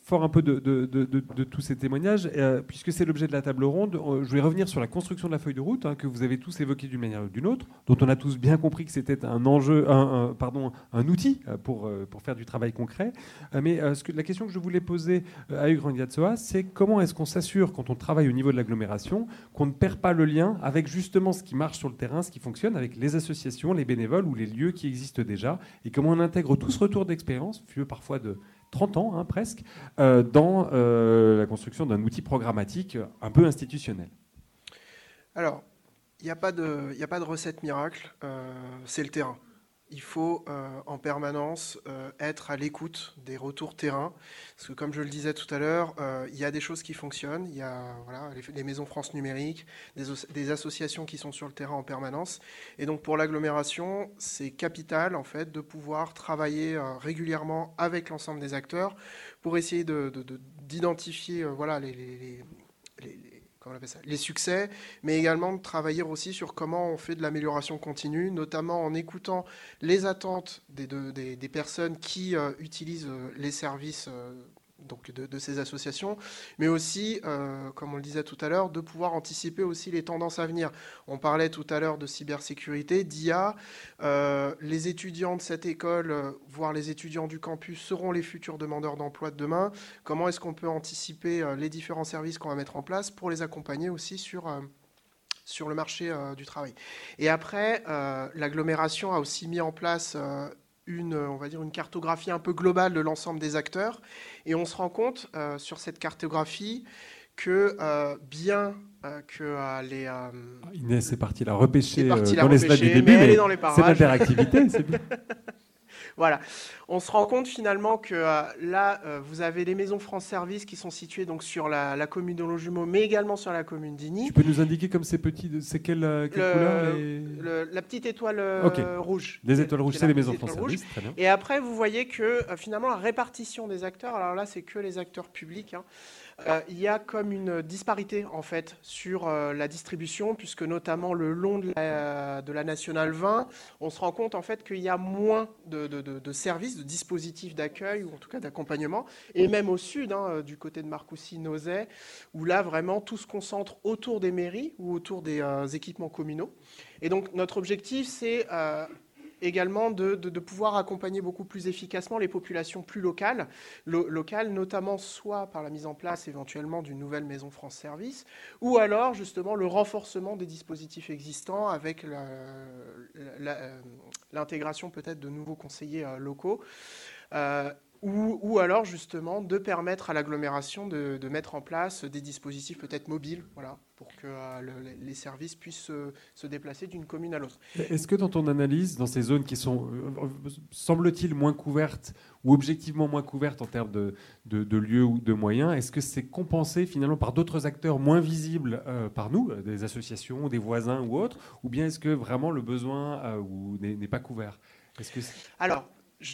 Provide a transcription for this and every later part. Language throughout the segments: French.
fort un peu de tous ces témoignages, puisque c'est l'objet de la table ronde. Je voulais revenir sur la construction de la feuille de route, que vous avez tous évoquée d'une manière ou d'une autre, dont on a tous bien compris que c'était un enjeu, un outil pour faire du travail concret. Mais la question que je voulais poser à Hugues Rangiatsoa, c'est comment est-ce qu'on s'assure, quand on travaille au niveau de l'agglomération, qu'on ne perd pas le lien avec justement ce qui marche sur le terrain, ce qui fonctionne, avec les associations, les bénévoles ou les lieux qui existent déjà, et comment on intègre tout ce retour d'expérience, vieux parfois de 30 ans presque, dans la construction d'un outil programmatique un peu institutionnel. Alors, il n'y a pas de recette miracle, c'est le terrain. Il faut en permanence être à l'écoute des retours terrain. Parce que comme je le disais tout à l'heure, il y a des choses qui fonctionnent. Il y a les maisons France numérique, des associations qui sont sur le terrain en permanence. Et donc pour l'agglomération, c'est capital en fait de pouvoir travailler régulièrement avec l'ensemble des acteurs pour essayer d'identifier comment on appelle ça, les succès, mais également de travailler aussi sur comment on fait de l'amélioration continue, notamment en écoutant les attentes des personnes qui utilisent les services donc de ces associations, mais aussi, comme on le disait tout à l'heure, de pouvoir anticiper aussi les tendances à venir. On parlait tout à l'heure de cybersécurité, d'IA. Les étudiants de cette école, voire les étudiants du campus, seront les futurs demandeurs d'emploi de demain. Comment est-ce qu'on peut anticiper les différents services qu'on va mettre en place pour les accompagner aussi sur le marché du travail. Et après, l'agglomération a aussi mis en place on va dire une cartographie un peu globale de l'ensemble des acteurs. Et on se rend compte sur cette cartographie que Inès est partie la repêcher dans repêcher, les slides du début, mais c'est l'interactivité, c'est bien. Voilà, on se rend compte finalement que là, vous avez les maisons France Service qui sont situées donc sur la commune de Longjumeau, mais également sur la commune d'Igny. Tu peux nous indiquer comme c'est petit, c'est quelle couleur la petite étoile rouge. Les étoiles rouges, c'est les maisons France Service, très bien. Et après, vous voyez que finalement, la répartition des acteurs, alors là, c'est que les acteurs publics, il y a comme une disparité en fait sur la distribution, puisque notamment le long de la Nationale 20, on se rend compte en fait qu'il y a moins de services, de dispositifs d'accueil ou en tout cas d'accompagnement, et même au sud, du côté de Marcoussis, Nozay, où là vraiment tout se concentre autour des mairies ou autour des équipements communaux. Et donc notre objectif, c'est également de pouvoir accompagner beaucoup plus efficacement les populations plus locales, notamment soit par la mise en place éventuellement d'une nouvelle maison France Service, ou alors justement le renforcement des dispositifs existants avec l'intégration peut-être de nouveaux conseillers locaux, ou alors justement de permettre à l'agglomération de mettre en place des dispositifs peut-être mobiles, voilà, pour que les services puissent se déplacer d'une commune à l'autre. Est-ce que dans ton analyse, dans ces zones qui sont, semble-t-il, moins couvertes ou objectivement moins couvertes en termes de lieux ou de moyens, est-ce que c'est compensé finalement par d'autres acteurs moins visibles par nous, des associations, des voisins ou autres, ou bien est-ce que vraiment le besoin n'est pas couvert ? Alors,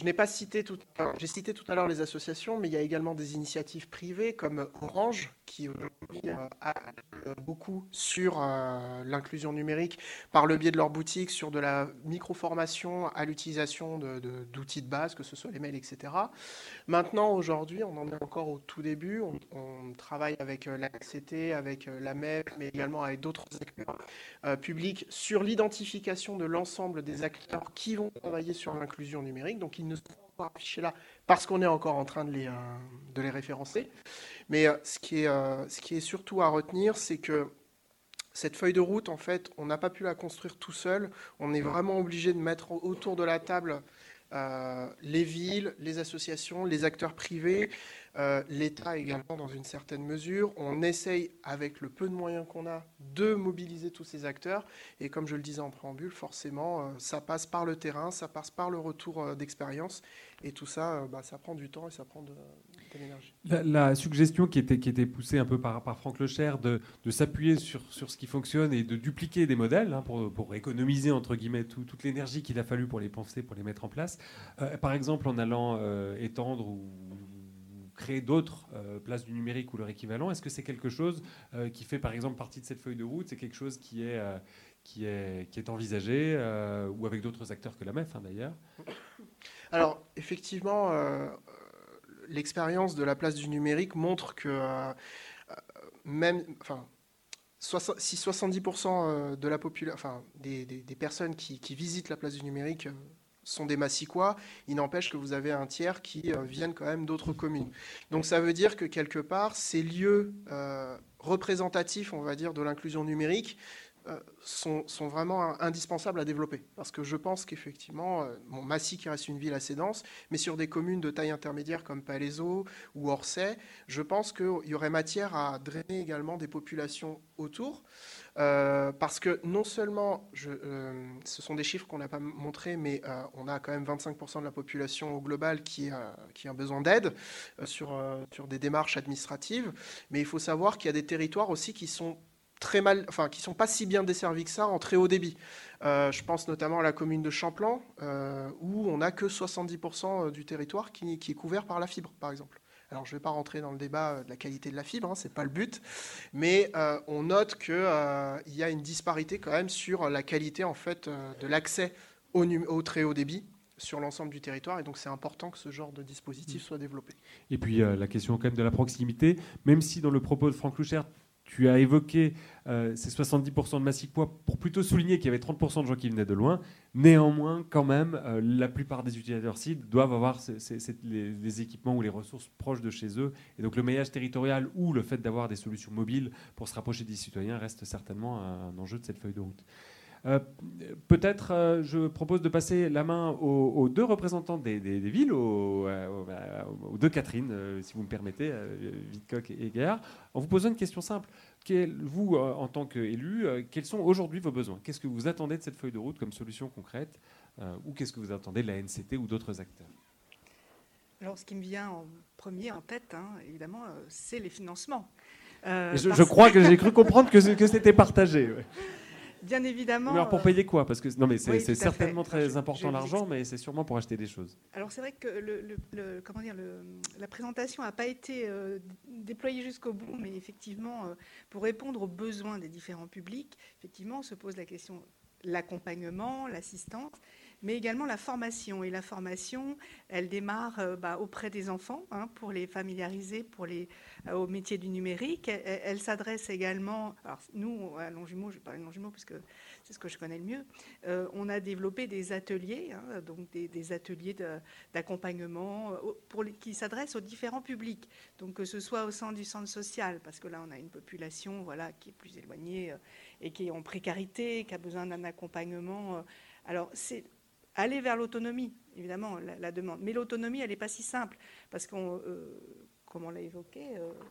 j'ai cité tout à l'heure les associations, mais il y a également des initiatives privées comme Orange, qui aujourd'hui a beaucoup sur l'inclusion numérique par le biais de leur boutique, sur de la micro-formation à l'utilisation d'outils de base, que ce soit les mails, etc. Maintenant, aujourd'hui, on en est encore au tout début. On travaille avec l'ACT, avec la MEP, mais également avec d'autres acteurs publics sur l'identification de l'ensemble des acteurs qui vont travailler sur l'inclusion numérique. Donc, ils ne sont pas affichés là parce qu'on est encore en train de les référencer. Mais ce qui est surtout à retenir, c'est que cette feuille de route, en fait, on n'a pas pu la construire tout seul. On est vraiment obligé de mettre autour de la table les villes, les associations, les acteurs privés, l'État également dans une certaine mesure. On essaye, avec le peu de moyens qu'on a, de mobiliser tous ces acteurs. Et comme je le disais en préambule, forcément, ça passe par le terrain, ça passe par le retour d'expérience. Et tout ça, ça prend du temps et ça prend de l'énergie. La suggestion qui était poussée un peu par Franck Lecher de s'appuyer sur ce qui fonctionne et de dupliquer des modèles pour économiser, entre guillemets, toute l'énergie qu'il a fallu pour les penser, pour les mettre en place. Par exemple, en allant étendre ou créer d'autres places du numérique ou leur équivalent, est-ce que c'est quelque chose qui fait par exemple partie de cette feuille de route? C'est quelque chose qui est envisagé ou avec d'autres acteurs que la MEF d'ailleurs? Alors effectivement, l'expérience de la place du numérique montre que même, enfin, si 70% de la population, enfin, des personnes qui visitent la place du numérique sont des Massicois, il n'empêche que vous avez un tiers qui viennent quand même d'autres communes. Donc ça veut dire que quelque part, ces lieux représentatifs, on va dire, de l'inclusion numérique sont vraiment indispensables à développer. Parce que je pense qu'effectivement, Massy qui reste une ville assez dense, mais sur des communes de taille intermédiaire comme Palaiseau ou Orsay, je pense qu'il y aurait matière à drainer également des populations autour. Parce que non seulement, ce sont des chiffres qu'on n'a pas montrés, mais on a quand même 25% de la population au global qui a un besoin d'aide sur des démarches administratives, mais il faut savoir qu'il y a des territoires aussi qui sont qui sont pas si bien desservis que ça en très haut débit. Je pense notamment à la commune de Champlan, où on n'a que 70% du territoire qui est couvert par la fibre, par exemple. Alors, je ne vais pas rentrer dans le débat de la qualité de la fibre, hein, ce n'est pas le but, mais on note qu'il y a une disparité quand même sur la qualité en fait, de l'accès au très haut débit sur l'ensemble du territoire, et donc c'est important que ce genre de dispositif soit développé. Et puis la question quand même de la proximité, même si dans le propos de Franck Louchère, tu as évoqué ces 70% de Massicois pour plutôt souligner qu'il y avait 30% de gens qui venaient de loin. Néanmoins, quand même, la plupart des utilisateurs sites doivent avoir les équipements ou les ressources proches de chez eux. Et donc le maillage territorial ou le fait d'avoir des solutions mobiles pour se rapprocher des citoyens reste certainement un enjeu de cette feuille de route. Peut-être, je propose de passer la main aux deux représentants des villes, aux deux Catherine, si vous me permettez, Vidcock et Gaillard, en vous posant une question simple. Vous, en tant qu'élu, quels sont aujourd'hui vos besoins? Qu'est-ce que vous attendez de cette feuille de route comme solution concrète, ou qu'est-ce que vous attendez de la NCT ou d'autres acteurs? Alors, ce qui me vient en premier en tête, hein, évidemment, c'est les financements. Je crois que j'ai cru comprendre que c'était partagé. Ouais. Bien évidemment. Mais alors pour payer quoi? Parce que non, mais c'est oui, certainement très important l'argent, mais c'est sûrement pour acheter des choses. Alors c'est vrai que la présentation n'a pas été déployée jusqu'au bout, mais effectivement, pour répondre aux besoins des différents publics, effectivement, on se pose la question l'accompagnement, l'assistance, mais également la formation. Et la formation, elle démarre auprès des enfants, hein, pour les familiariser au métier du numérique. Elle s'adresse également, alors nous, à Longjumeau, je vais parler de Longjumeau parce que c'est ce que je connais le mieux, on a développé des ateliers, hein, donc des ateliers d'accompagnement qui s'adressent aux différents publics. Donc que ce soit au sein du centre social, parce que là, on a une population qui est plus éloignée et qui est en précarité, qui a besoin d'un accompagnement. Alors, c'est aller vers l'autonomie, évidemment, la demande. Mais l'autonomie, elle n'est pas si simple, parce qu'on, comme on l'a évoqué,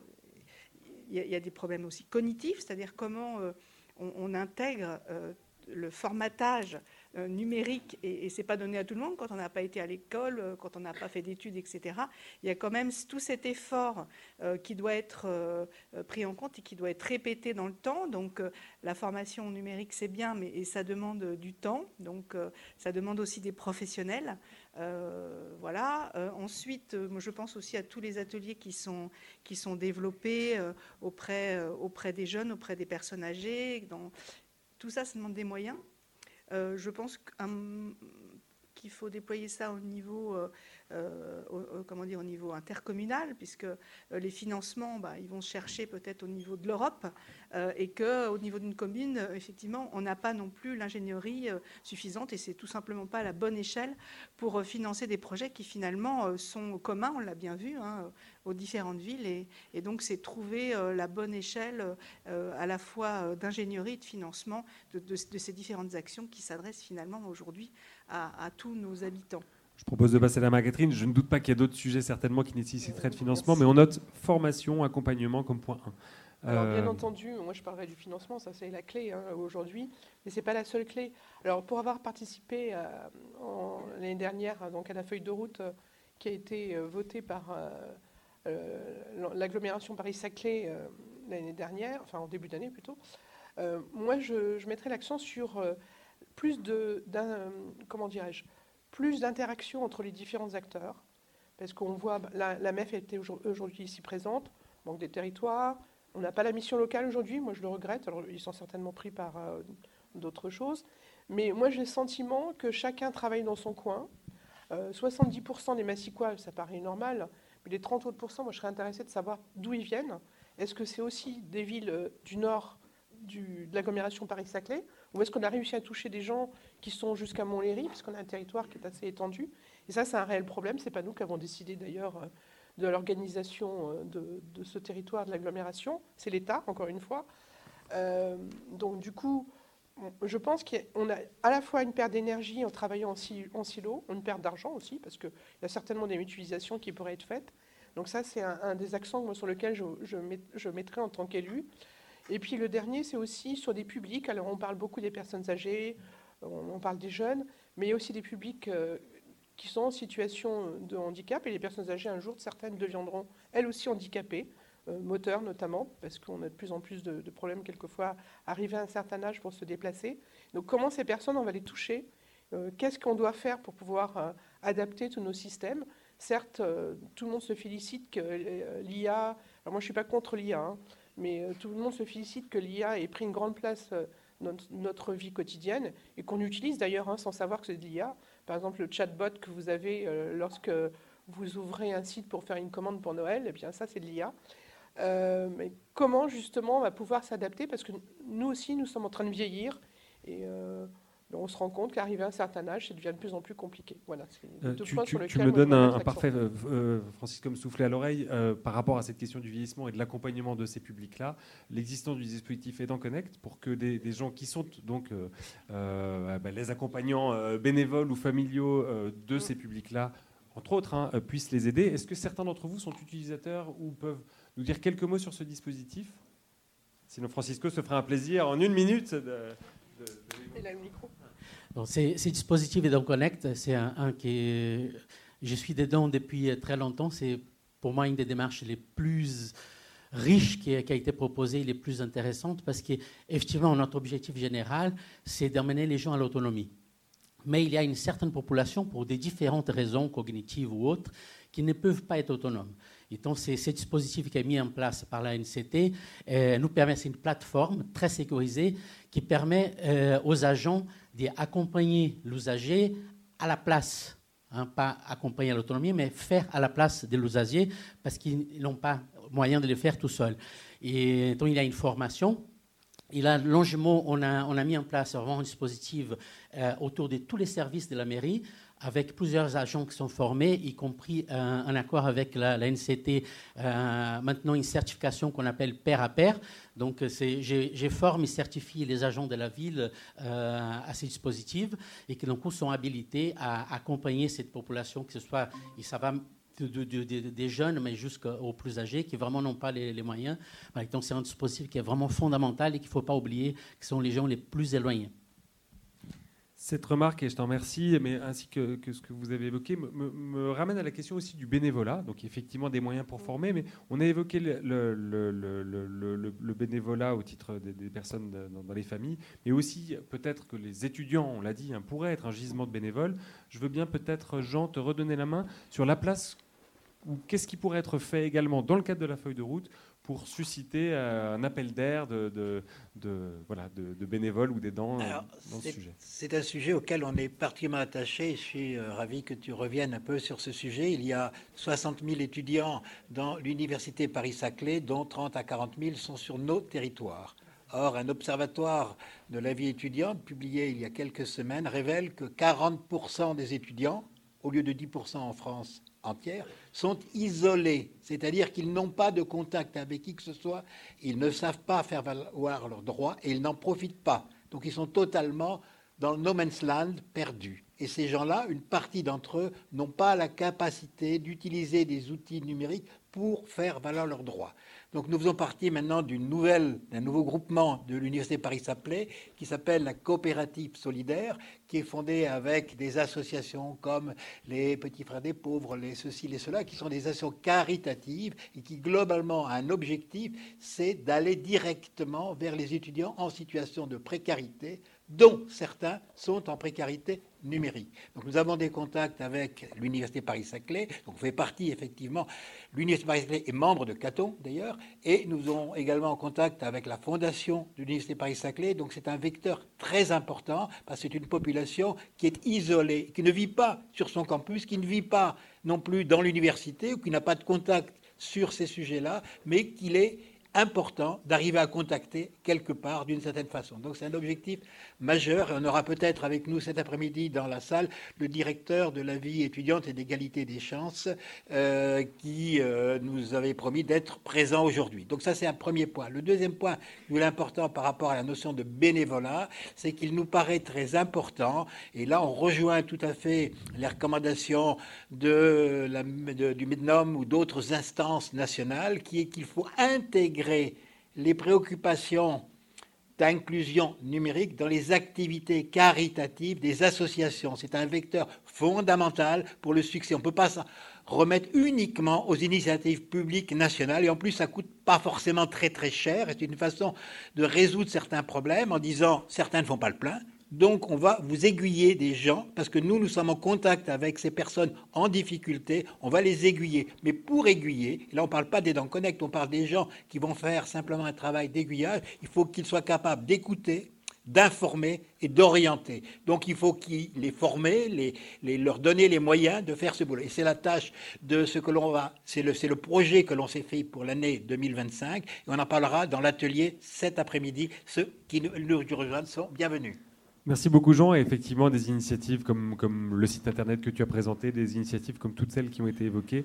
il y a des problèmes aussi cognitifs, c'est-à-dire comment on intègre le formatage numérique, et ce n'est pas donné à tout le monde quand on n'a pas été à l'école, quand on n'a pas fait d'études, etc. Il y a quand même tout cet effort qui doit être pris en compte et qui doit être répété dans le temps. Donc la formation numérique, c'est bien, mais ça demande du temps, donc ça demande aussi des professionnels. Ensuite, je pense aussi à tous les ateliers qui sont développés auprès des jeunes, auprès des personnes âgées. Tout ça, ça demande des moyens. Je pense qu'il faut déployer ça au niveau, au niveau intercommunal, puisque les financements, ils vont se chercher peut-être au niveau de l'Europe, et qu'au niveau d'une commune, effectivement, on n'a pas non plus l'ingénierie suffisante, et c'est tout simplement pas la bonne échelle pour financer des projets qui finalement sont communs, on l'a bien vu, hein, aux différentes villes, et donc c'est trouver la bonne échelle à la fois d'ingénierie et de financement de ces différentes actions qui s'adressent finalement aujourd'hui à tous nos habitants. Je propose de passer la main à Catherine. Je ne doute pas qu'il y a d'autres sujets certainement qui nécessiteraient de financement, mais on note formation, accompagnement comme point 1. Alors bien entendu, moi je parlerai du financement, ça c'est la clé aujourd'hui, mais ce n'est pas la seule clé. Alors pour avoir participé l'année dernière donc à la feuille de route qui a été votée par l'agglomération Paris-Saclay l'année dernière, enfin en début d'année plutôt, moi je mettrais l'accent sur plus plus d'interaction entre les différents acteurs, parce qu'on voit, la MEF était aujourd'hui ici présente, manque des territoires, on n'a pas la mission locale aujourd'hui, moi je le regrette, alors ils sont certainement pris par d'autres choses, mais moi j'ai le sentiment que chacun travaille dans son coin, 70% des Massicois, ça paraît normal, Mais les 30 autres pourcents, moi je serais intéressée de savoir d'où ils viennent. Est-ce que c'est aussi des villes du nord de l'agglomération Paris-Saclay, ou est-ce qu'on a réussi à toucher des gens qui sont jusqu'à Montlhéry, parce qu'on a un territoire qui est assez étendu. Et ça, c'est un réel problème. Ce n'est pas nous qui avons décidé d'ailleurs de l'organisation de ce territoire de l'agglomération. C'est l'État, encore une fois. Donc du coup, je pense qu'on a à la fois une perte d'énergie en travaillant en silo, une perte d'argent aussi, parce qu'il y a certainement des mutualisations qui pourraient être faites. Donc ça, c'est un des accents moi, sur lequel je mettrai en tant qu'élu. Et puis le dernier, c'est aussi sur des publics. Alors on parle beaucoup des personnes âgées, on parle des jeunes, mais il y a aussi des publics qui sont en situation de handicap. Et les personnes âgées, un jour, certaines deviendront elles aussi handicapées, moteurs notamment, parce qu'on a de plus en plus de problèmes quelquefois arriver à un certain âge pour se déplacer. Donc comment ces personnes, on va les toucher? Qu'est-ce qu'on doit faire pour pouvoir adapter tous nos systèmes? Certes, tout le monde se félicite que l'IA... Alors moi, je ne suis pas contre l'IA, hein, mais tout le monde se félicite que l'IA ait pris une grande place dans notre vie quotidienne et qu'on utilise d'ailleurs hein, sans savoir que c'est de l'IA. Par exemple, le chatbot que vous avez lorsque vous ouvrez un site pour faire une commande pour Noël, eh bien ça, c'est de l'IA. Mais comment justement on va pouvoir s'adapter? Parce que nous aussi, nous sommes en train de vieillir et on se rend compte qu'arriver à un certain âge, ça devient de plus en plus compliqué. Voilà, c'est les deux points sur lesquels tu me donnes un parfait, l'accent. Francis, comme soufflé à l'oreille, par rapport à cette question du vieillissement et de l'accompagnement de ces publics-là, l'existence du dispositif Aidant Connect pour que des gens qui sont donc les accompagnants bénévoles ou familiaux de ces publics-là, entre autres, hein, puissent les aider. Est-ce que certains d'entre vous sont utilisateurs ou peuvent nous dire quelques mots sur ce dispositif? Sinon, Francisco se fera un plaisir en 1 minute Et là, le micro. Bon, ces dispositifs Aidant Connect, c'est un qui je suis dedans depuis très longtemps. C'est pour moi une des démarches les plus riches qui a été proposée, les plus intéressantes, parce qu'effectivement, notre objectif général, c'est d'amener les gens à l'autonomie. Mais il y a une certaine population, pour des différentes raisons cognitives ou autres, qui ne peuvent pas être autonomes. Et donc, ce dispositif qui est mis en place par la NCT nous permet, c'est une plateforme très sécurisée qui permet aux agents d'accompagner l'usager à la place, hein, pas accompagner à l'autonomie, mais faire à la place de l'usager parce qu'ils n'ont pas moyen de le faire tout seul. Et donc, il y a une formation. Et là, longement, on a mis en place vraiment un dispositif autour de tous les services de la mairie, avec plusieurs agents qui sont formés, y compris un accord avec la NCT, maintenant une certification qu'on appelle pair à pair. Donc, je forme et certifie les agents de la ville à ces dispositifs et qui, donc, sont habilités à accompagner cette population, que ce soit, et ça va des jeunes, mais jusqu'aux plus âgés, qui vraiment n'ont pas les moyens. Donc, c'est un dispositif qui est vraiment fondamental et qu'il ne faut pas oublier, que sont les gens les plus éloignés. Cette remarque, et je t'en remercie, mais ainsi que ce que vous avez évoqué, me ramène à la question aussi du bénévolat. Donc effectivement des moyens pour former, mais on a évoqué le bénévolat au titre des personnes dans les familles, mais aussi peut-être que les étudiants, on l'a dit, hein, pourraient être un gisement de bénévoles. Je veux bien peut-être, Jean, te redonner la main sur la place, ou qu'est-ce qui pourrait être fait également dans le cadre de la feuille de route pour susciter un appel d'air de bénévoles ou d'aidants dans ce sujet. C'est un sujet auquel on est particulièrement attaché. Je suis ravi que tu reviennes un peu sur ce sujet. Il y a 60 000 étudiants dans l'université Paris-Saclay, dont 30 à 40 000 sont sur nos territoires. Or, un observatoire de la vie étudiante, publié il y a quelques semaines, révèle que 40% des étudiants, au lieu de 10% en France entière, sont isolés, c'est-à-dire qu'ils n'ont pas de contact avec qui que ce soit, ils ne savent pas faire valoir leurs droits et ils n'en profitent pas. Donc ils sont totalement dans le no man's land, perdus. Et ces gens-là, une partie d'entre eux, n'ont pas la capacité d'utiliser des outils numériques pour faire valoir leurs droits. Donc nous faisons partie maintenant d'un nouveau groupement de l'Université Paris-Saclay qui s'appelle la Coopérative Solidaire, qui est fondée avec des associations comme les Petits Frères des Pauvres, les ceci, les cela, qui sont des associations caritatives et qui globalement a un objectif, c'est d'aller directement vers les étudiants en situation de précarité, dont certains sont en précarité numérique. Donc nous avons des contacts avec l'Université Paris-Saclay, donc on fait partie effectivement, l'Université Paris-Saclay est membre de Caton d'ailleurs, et nous sommes également en contact avec la fondation de l'Université Paris-Saclay, donc c'est un vecteur très important, parce que c'est une population qui est isolée, qui ne vit pas sur son campus, qui ne vit pas non plus dans l'université ou qui n'a pas de contact sur ces sujets-là, mais qu'il est important d'arriver à contacter quelque part d'une certaine façon. Donc c'est un objectif majeur et on aura peut-être avec nous cet après-midi dans la salle le directeur de la vie étudiante et d'égalité des chances qui nous avait promis d'être présent aujourd'hui. Donc ça c'est un premier point. Le deuxième point, l'important par rapport à la notion de bénévolat, c'est qu'il nous paraît très important, et là on rejoint tout à fait les recommandations du MIDNOM ou d'autres instances nationales, qui est qu'il faut intégrer les préoccupations d'inclusion numérique dans les activités caritatives des associations. C'est un vecteur fondamental pour le succès. On ne peut pas s'en remettre uniquement aux initiatives publiques nationales, et en plus ça ne coûte pas forcément très très cher. C'est une façon de résoudre certains problèmes en disant certains ne font pas le plein. Donc, on va vous aiguiller des gens, parce que nous sommes en contact avec ces personnes en difficulté, on va les aiguiller. Mais pour aiguiller, et là on ne parle pas des Dents Connect, on parle des gens qui vont faire simplement un travail d'aiguillage, il faut qu'ils soient capables d'écouter, d'informer et d'orienter. Donc, il faut qu'ils les former, leur donner les moyens de faire ce boulot. Et c'est la tâche de ce que l'on va, c'est le projet que l'on s'est fait pour l'année 2025, et on en parlera dans l'atelier cet après-midi. Ceux qui nous rejoignent sont bienvenus. Merci beaucoup Jean, et effectivement des initiatives comme le site internet que tu as présenté, des initiatives comme toutes celles qui ont été évoquées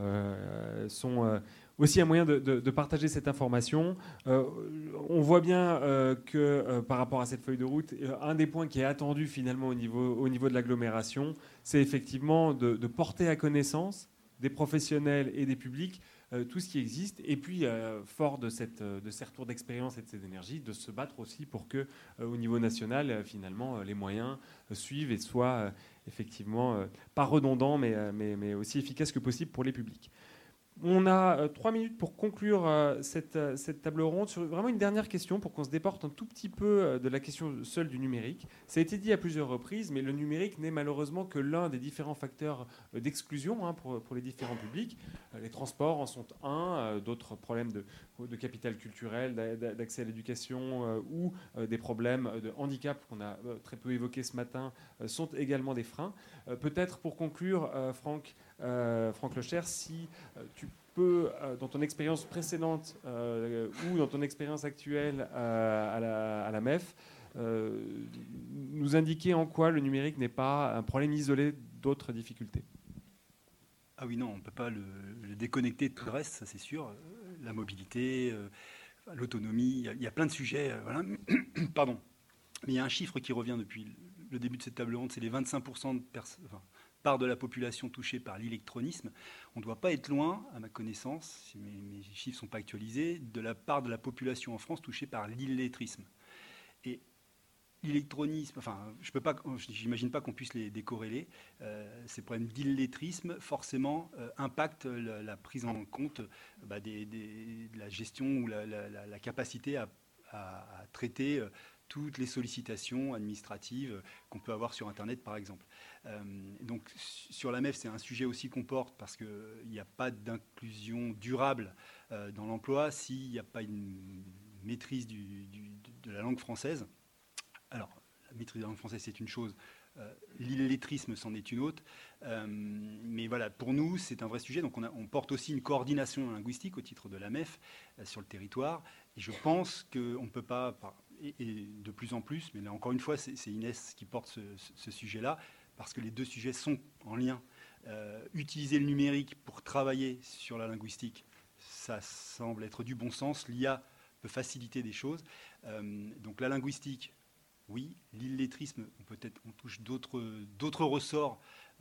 sont aussi un moyen de partager cette information. On voit bien que par rapport à cette feuille de route, un des points qui est attendu finalement au niveau de l'agglomération, c'est effectivement de porter à connaissance des professionnels et des publics tout ce qui existe, et puis fort de ces retours d'expérience et de ces énergies, de se battre aussi pour que au niveau national finalement les moyens suivent et soient effectivement pas redondants mais aussi efficaces que possible pour les publics. On a 3 minutes pour conclure cette table ronde sur vraiment une dernière question pour qu'on se déporte un tout petit peu de la question seule du numérique. Ça a été dit à plusieurs reprises, mais le numérique n'est malheureusement que l'un des différents facteurs d'exclusion pour les différents publics. Les transports en sont un, d'autres problèmes de capital culturel, d'accès à l'éducation ou des problèmes de handicap qu'on a très peu évoqués ce matin sont également des freins. Peut-être pour conclure, Franck Lecher, si tu peux, dans ton expérience précédente ou dans ton expérience actuelle à la MEF, nous indiquer en quoi le numérique n'est pas un problème isolé d'autres difficultés. Ah oui, non, on ne peut pas le déconnecter de tout le reste, ça c'est sûr. La mobilité, l'autonomie, il y a plein de sujets. Voilà. Pardon. Mais il y a un chiffre qui revient depuis le début de cette table ronde, c'est les 25% de part de la population touchée par l'électronisme. On ne doit pas être loin, à ma connaissance, si mes chiffres ne sont pas actualisés, de la part de la population en France touchée par l'illettrisme. Et l'illectronisme, enfin, j'imagine pas qu'on puisse les décorréler. Ces problèmes d'illettrisme, forcément, impactent la prise en compte de la gestion ou la capacité à traiter toutes les sollicitations administratives qu'on peut avoir sur Internet, par exemple. Donc, sur la MEF, c'est un sujet aussi qu'on porte parce qu'il n'y a pas d'inclusion durable dans l'emploi s'il n'y a pas une maîtrise de la langue française. Alors, la maîtrise de la langue française, c'est une chose. L'illettrisme, c'en est une autre. Mais voilà, pour nous, c'est un vrai sujet. Donc, on porte aussi une coordination linguistique au titre de la MEF sur le territoire. Et je pense qu'on ne peut pas, et de plus en plus, mais là, encore une fois, c'est Inès qui porte ce sujet-là, parce que les deux sujets sont en lien. Utiliser le numérique pour travailler sur la linguistique, ça semble être du bon sens. L'IA peut faciliter des choses. Donc, la linguistique, oui, l'illettrisme, on touche d'autres ressorts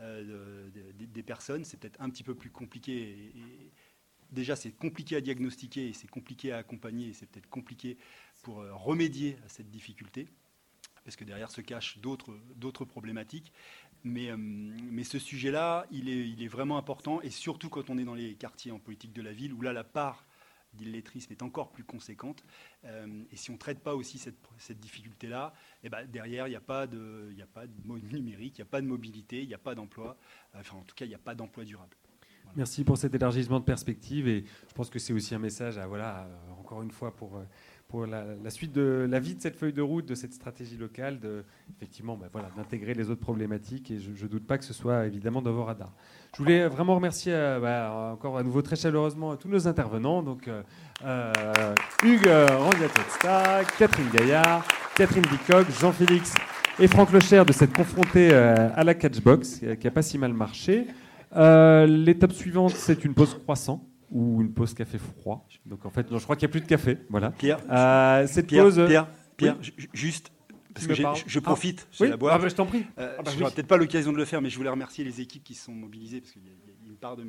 des personnes. C'est peut-être un petit peu plus compliqué. Déjà, c'est compliqué à diagnostiquer et c'est compliqué à accompagner et c'est peut-être compliqué pour remédier à cette difficulté, parce que derrière se cachent d'autres problématiques. Mais ce sujet-là, il est vraiment important, et surtout quand on est dans les quartiers en politique de la ville, où là, la part d'illettrisme est encore plus conséquente. Et si on ne traite pas aussi cette difficulté-là, derrière, il n'y a pas de numérique, il n'y a pas de mobilité, il n'y a pas d'emploi. Enfin, en tout cas, il n'y a pas d'emploi durable. Voilà. Merci pour cet élargissement de perspective. Et je pense que c'est aussi un message encore une fois, pour la suite de la vie de cette feuille de route, de cette stratégie locale, effectivement, d'intégrer les autres problématiques. Et je ne doute pas que ce soit évidemment dans vos radars. Je voulais vraiment remercier encore à nouveau très chaleureusement tous nos intervenants. Donc, Hugues Randiatesta, Catherine Gaillard, Catherine Bicoq, Jean-Félix et Franck Lecher de s'être confrontés à la Catchbox, qui n'a pas si mal marché. L'étape suivante, c'est une pause croissant ou une pause café froid. Donc en fait, non, je crois qu'il n'y a plus de café. Voilà. Pierre, Oui. juste, parce Tu que me parles. je profite, Oui, c'est la boîte. je t'en prie. Je n'aurai peut-être pas l'occasion de le faire, mais je voulais remercier les équipes qui se sont mobilisées, parce qu'il y a une part de